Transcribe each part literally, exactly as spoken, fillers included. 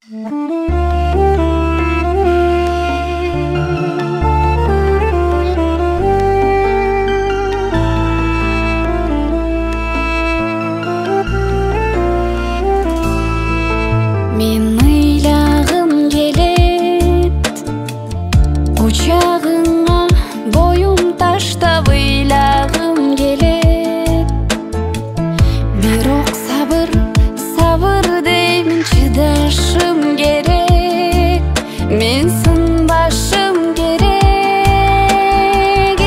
Мен ыйлағым келет, құшағыңа бойым таштап ыйлағым келет. Бирок сабыр, сабыр деймін, чыдашым керек, мен сынбашым керек.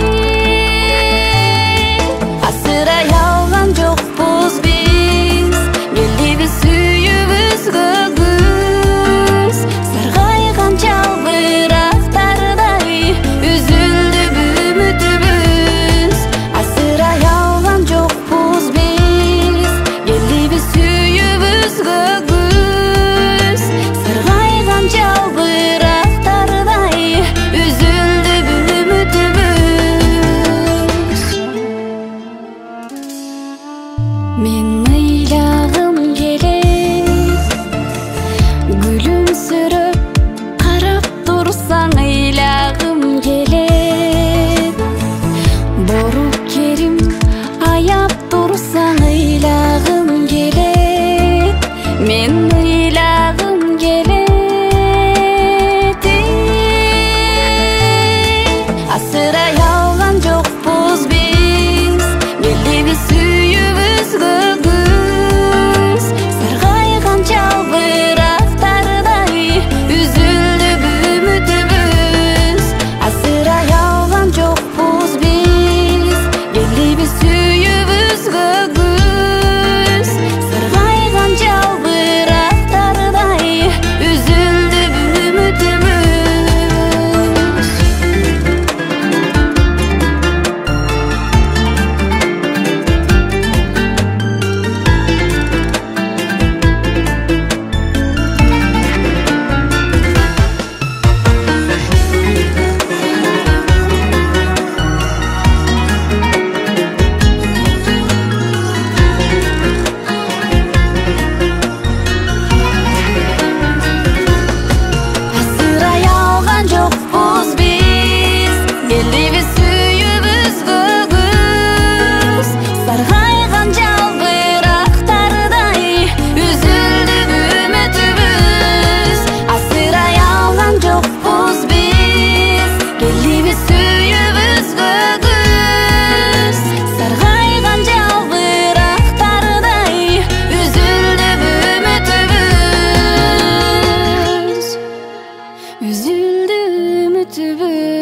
Асырай алган жокпуз биз, келдибиз сүйүүбүзгө күз. Саргайган жалбырактардай үзүлдү үмүтүбүз. Асырай алган жокпуз биз, келдибиз сүйүүбүзгө күз. Саргайган жалбырактардай үзүлдү үмүтүбүз. Мен ыйлағым келет, күлүмсүрөп карап турсаң ыйлағым келет. Боруп керим аяп турсаң ыйлағым келет, мен ыйлағым келет. Асырай алган жокпуз биз, келдибиз сүйүүбүзгө күз. Саргайган жалбырактардай үзүлдү үмүтүбүз. Асырай алган жокпуз биз, келдибиз сүйүүбүзгө күз. Саргайган жалбырактардай үзүлдү үмүтүбүз. Асырай алган жокпуз биз, келдибиз сүйүүбүзгө күз. Саргайган жалбырактардай үзүлдү үмүтүбүз. Асырай алган жокпуз биз, келдибиз сүйүүбүзгө күз. Саргайган жалбырактардай үзүлдү үмүтүбүз. Üzüldü ümitimiz.